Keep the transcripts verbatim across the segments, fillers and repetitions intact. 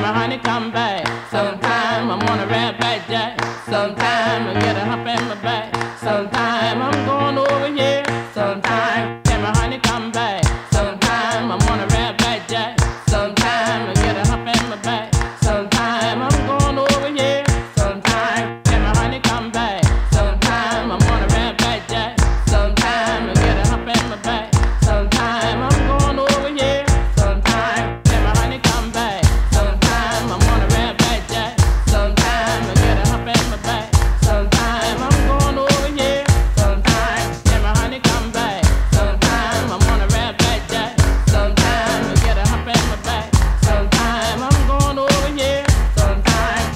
my honey come back. Sometime I'm on a red back jack. Sometime I get a hump in my back. Sometime I'm going over here. Sometime can my honey come back. Sometime I'm on a red back jack. Sometime I get a hump in my back. Sometime I'm going over here. Sometime can my honey come back. Sometime I'm on a red back jack. Sometime I get a hump in my back. Sometime I'm going over here. Sometime can my honey come back. Sometime I'm on a red back jack. Sometime I get a hump in my back. Sometime I'm going over here. Sometime can my honey come back. Sometime I'm on a red back jack. Sometime I get a hump in my back. Sometime I'm going over here. Sometime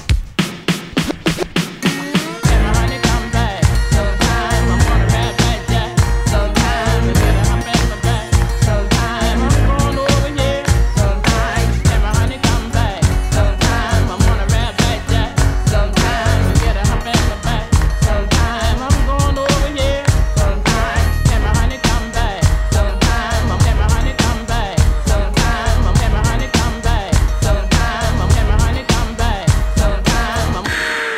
can my honey come back. Sometime I'm on a red back jack. Sometime I get a hump in my back. Sometime I'm going over here. Sometime can my honey come back. Sometime I'm on a red back jack. Sometime I get a hump in my back. Sometime I'm going over here. Sometime can my honey come back. Sometime I'm can my honey come back. Sometime I'm can my honey come back. Sometime I'm can my honey come back. Sometime I'm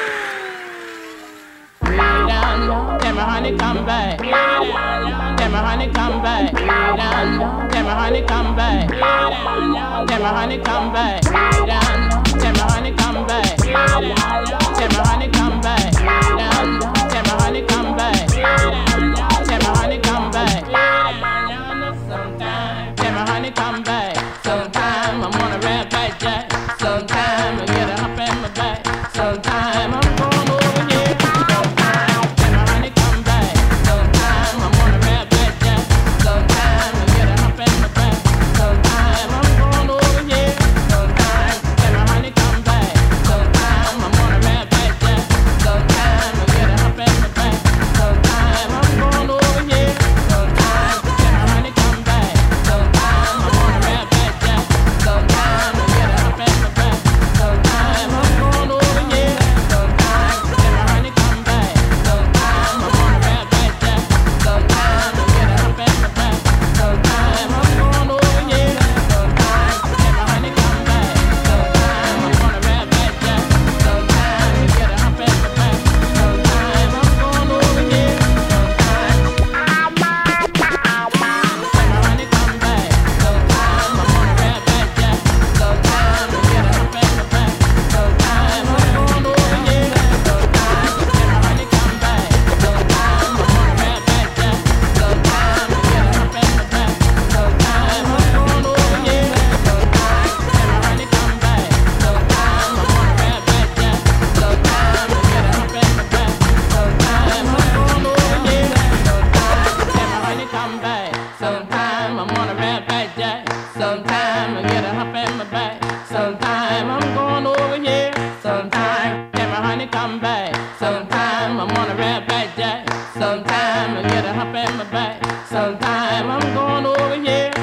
way down low. Can my honey come back? Can my honey come back? Way down low. Can my honey come back? Can my honey come back? Way down low. Can my honey come back? Can my honey come back? Way down low. Can my honey come back? Can my honey come back? Sometime can my honey come back? Sometime I'm on a red back jack. Sometime I get a hump in my back. Sometime I'm going over here. Sometime can my honey come back? Sometime I'm on a red back jack. Sometime I get a hump in my back. Sometime I'm going over here. Sometime can my honey come back? Sometime I'm on a red back jack. Sometime I get a hump in my back. Sometime I'm going over here. Sometime can my honey come back? Sometime I'm on a red back jack. Sometime I get a hump in my back. Sometime I'm going over here. Sometime can my honey come back? Sometime I'm on a red back jack. Sometime I get a hump in my back. Sometime I'm going over here. Sometime can my honey come back? Sometime I'm on a red back jack. Sometime I get a hump in my back. Sometime I'm going over here. Sometime can my honey come back? Sometime I'm on a red back jack. Sometime I get a hump in my back. Sometime I'm going over here. Sometime can my honey come back? Sometime I'm on a red back jack. Sometime I get a hump in my back. Sometime I'm going over here. Sometime can my honey come back? Sometime I'm on a red back jack. Sometime I get a hump in my back. Sometime I'm going over here. Sometime can my honey come back? Sometime I'm on a red back jack. Sometime I get a hump in my back. Sometime I'm going over here. Sometime can my honey come back? Sometime I'm on a red back jack. Sometime I get a hump in my back. Sometime I'm going over here.